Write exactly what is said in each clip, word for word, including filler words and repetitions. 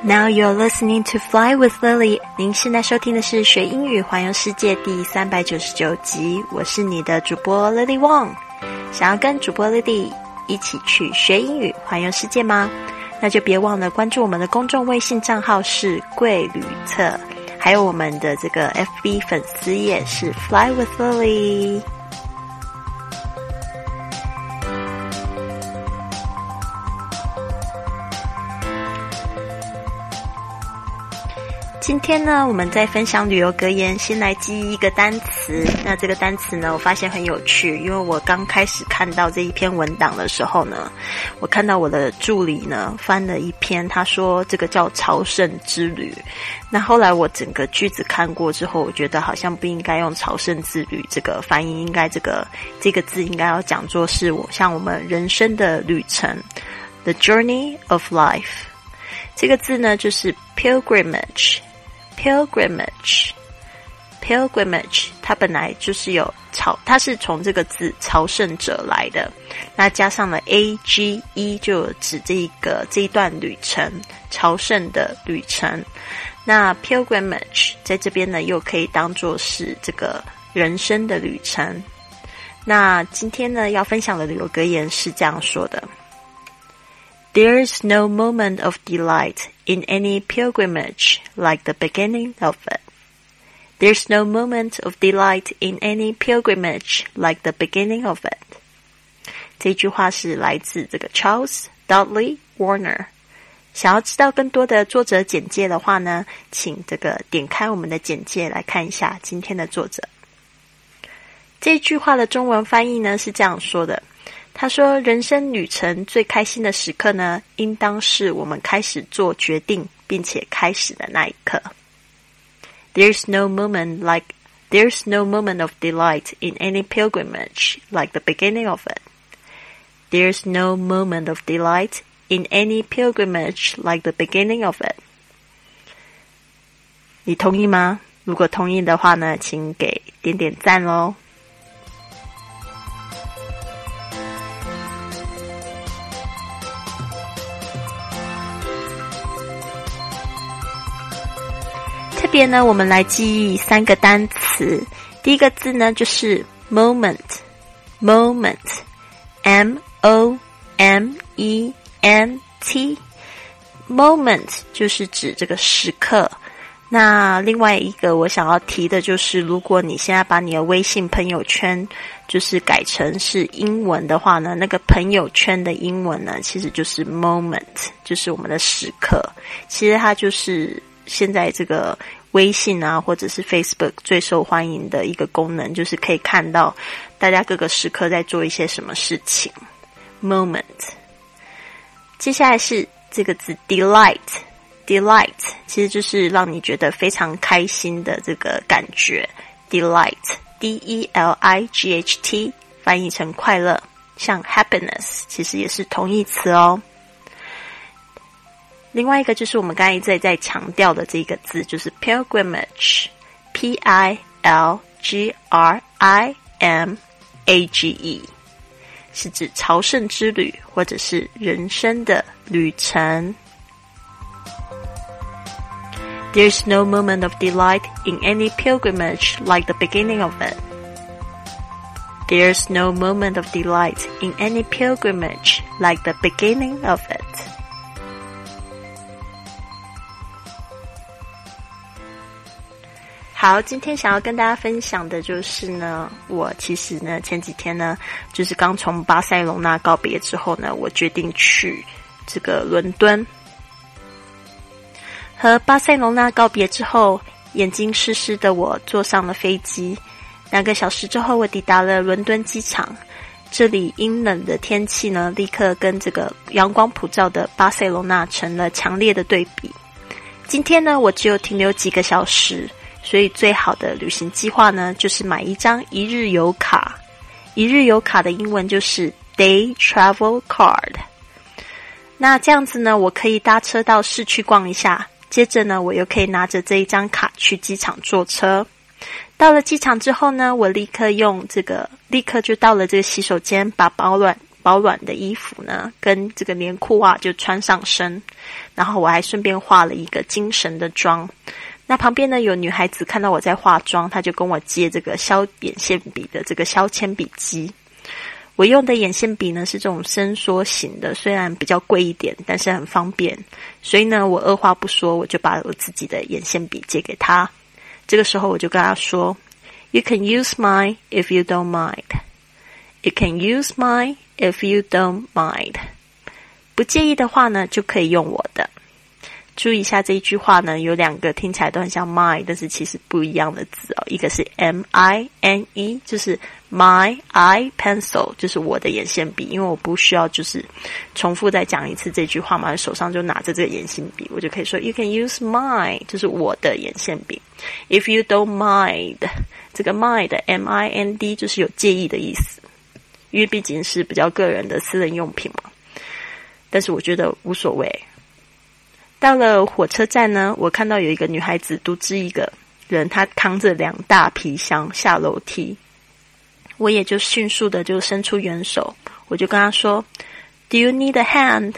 Now you're listening to Fly with Lily. 您现在收听的是学英语环游世界第三百九十九集，我是你的主播 Lily Wong。想要跟主播 Lily 一起去学英语环游世界吗？那就别忘了关注我们的公众微信账号是贵旅特，还有我们的这个 F B 粉丝页是 Fly with Lily。今天呢，我们在分享旅游格言，先来记忆一个单词。那这个单词呢，我发现很有趣，因为我刚开始看到这一篇文档的时候呢，我看到我的助理呢翻了一篇，他说这个叫朝圣之旅。那后来我整个句子看过之后，我觉得好像不应该用朝圣之旅这个翻译，应该这个这个字应该要讲作是我像我们人生的旅程 ，the journey of life。这个字呢就是 pilgrimage。pilgrimage pilgrimage 它本来就是有朝，它是从这个字朝圣者来的，那加上了 age 就指这一个这一段旅程，朝圣的旅程。那 pilgrimage 在这边呢又可以当作是这个人生的旅程。那今天呢要分享的旅游格言是这样说的：There's no moment of delight in any pilgrimage like the beginning of it. There's no moment of delight in any pilgrimage like the beginning of it. 这句话是来自这个 Charles Dudley Warner。想要知道更多的作者简介的话呢，请这个点开我们的简介来看一下今天的作者。这句话的中文翻译呢是这样说的。他说，人生旅程最开心的时刻呢，应当是我们开始做决定并且开始的那一刻。There's no moment like there's no moment of delight in any pilgrimage like the beginning of it. There's no moment of delight in any pilgrimage like the beginning of it. 你同意吗？如果同意的话呢，请给点点赞咯。特别呢，我们来记忆三个单词。第一个字呢就是 moment moment M O M E N T moment 就是指这个时刻。那另外一个我想要提的就是，如果你现在把你的微信朋友圈就是改成是英文的话呢，那个朋友圈的英文呢其实就是 moment， 就是我们的时刻。其实它就是现在这个微信啊或者是 Facebook 最受欢迎的一个功能，就是可以看到大家各个时刻在做一些什么事情。 moment。 接下来是这个字 delight delight 其实就是让你觉得非常开心的这个感觉。 delight D E L I G H T 翻译成快乐，像 happiness 其实也是同义词哦。另外一个就是我们刚才一直在强调的这个字，就是 pilgrimage P I L G R I M A G E， 是指朝圣之旅或者是人生的旅程。 There's no moment of delight in any pilgrimage like the beginning of it. There's no moment of delight in any pilgrimage like the beginning of it.好，今天想要跟大家分享的就是呢，我其实呢前几天呢就是刚从巴塞隆纳告别之后呢，我决定去这个伦敦。和巴塞隆纳告别之后，眼睛湿湿的我坐上了飞机。两个小时之后，我抵达了伦敦机场。这里阴冷的天气呢，立刻跟这个阳光普照的巴塞隆纳成了强烈的对比。今天呢，我只有停留几个小时。所以最好的旅行计划呢，就是买一张一日游卡。一日游卡的英文就是 Day Travel Card。那这样子呢，我可以搭车到市区逛一下，接着呢，我又可以拿着这一张卡去机场坐车。到了机场之后呢，我立刻用这个，立刻就到了这个洗手间，把保暖保暖的衣服呢，跟这个棉裤啊就穿上身，然后我还顺便化了一个精神的妆。那旁边呢有女孩子看到我在化妆，她就跟我借这个削眼线笔的这个削铅笔机。我用的眼线笔呢是这种伸缩型的，虽然比较贵一点，但是很方便。所以呢，我二话不说，我就把我自己的眼线笔借给她。这个时候我就跟她说 You can use mine if you don't mind. You can use mine if you don't mind. 不介意的话呢，就可以用我的。注意一下这一句话呢，有两个听起来都很像 mine， 但是其实不一样的字哦。一个是 M I N E， 就是 my eye pencil， 就是我的眼线笔。因为我不需要就是重复再讲一次这句话嘛，手上就拿着这个眼线笔，我就可以说 You can use mine， 就是我的眼线笔。If you don't mind， 这个 mind 的 M I N D 就是有介意的意思，因为毕竟是比较个人的私人用品嘛。但是我觉得无所谓。到了火车站呢，我看到有一个女孩子独自一个人，她扛着两大皮箱下楼梯，我也就迅速的就伸出援手，我就跟她说 Do you need a hand?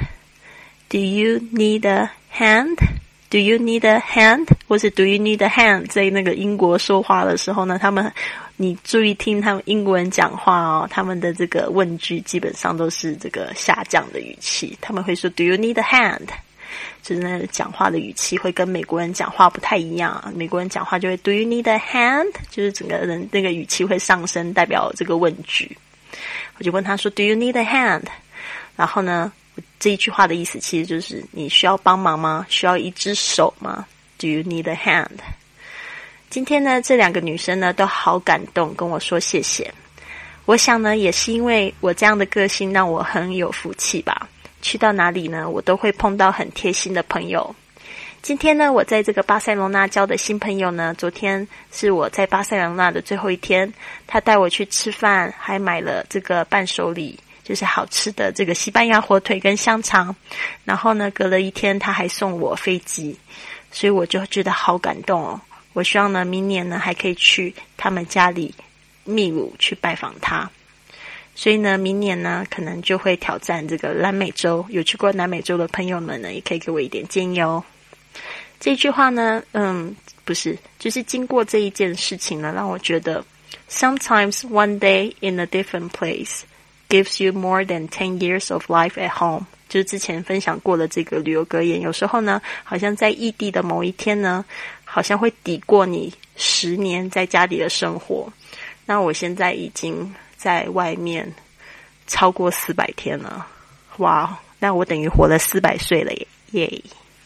Do you need a hand? Do you need a hand? 或是 Do you need a hand? 在那个英国说话的时候呢，他们你注意听他们英国人讲话哦，他们的这个问句基本上都是这个下降的语气，他们会说 Do you need a hand?就是那个讲话的语气会跟美国人讲话不太一样，美国人讲话就会 Do you need a hand? 就是整个人那个语气会上升，代表这个问句。我就问他说 Do you need a hand? 然后呢，这一句话的意思其实就是你需要帮忙吗？需要一只手吗？ Do you need a hand? 今天呢，这两个女生呢都好感动，跟我说谢谢。我想呢，也是因为我这样的个性让我很有福气吧。去到哪里呢，我都会碰到很贴心的朋友。今天呢，我在这个巴塞罗那交的新朋友呢，昨天是我在巴塞罗那的最后一天，他带我去吃饭，还买了这个伴手礼，就是好吃的这个西班牙火腿跟香肠。然后呢，隔了一天他还送我飞机，所以我就觉得好感动哦。我希望呢，明年呢还可以去他们家里秘鲁去拜访他。所以呢，明年呢，可能就会挑战这个南美洲。有去过南美洲的朋友们呢，也可以给我一点建议哦。这句话呢，嗯，不是，就是经过这一件事情呢，让我觉得 Sometimes one day in a different place gives you more than ten years of life at home。就是之前分享过的这个旅游格言，有时候呢，好像在异地的某一天呢，好像会抵过你十年在家里的生活。那我现在已经在外面超过四百天了，哇！那我等于活了四百岁了耶！耶！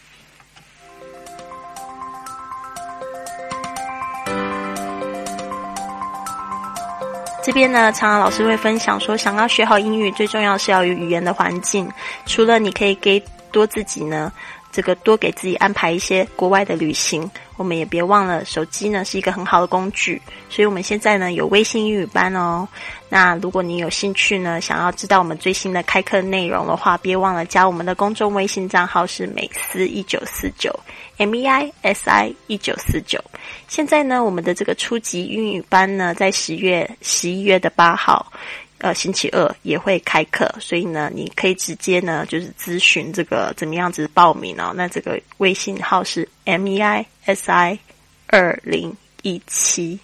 这边呢，常常老师会分享说，想要学好英语，最重要是要有语言的环境。除了你可以给多自己呢，这个多给自己安排一些国外的旅行，我们也别忘了手机呢是一个很好的工具。所以我们现在呢有微信英语班哦。那如果你有兴趣呢，想要知道我们最新的开课内容的话，别忘了加我们的公众微信账号是美思一九四九 M E I S I 一九四九。现在呢，我们的这个初级英语班呢，在十月十一月的八号。呃，星期二也会开课，所以呢，你可以直接呢，就是咨询这个怎么样子报名哦。那这个微信号是 M E I S I 二零一七。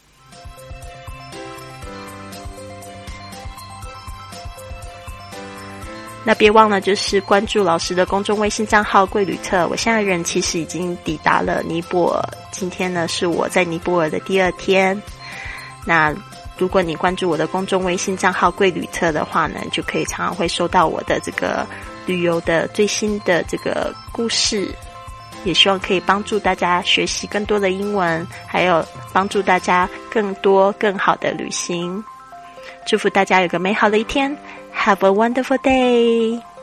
那别忘了就是关注老师的公众微信账号贵旅特。我现在人其实已经抵达了尼泊尔，今天呢是我在尼泊尔的第二天。那如果你关注我的公众微信账号贵旅特的话呢，就可以常常会收到我的这个旅游的最新的这个故事，也希望可以帮助大家学习更多的英文，还有帮助大家更多更好的旅行。祝福大家有个美好的一天， Have a wonderful day!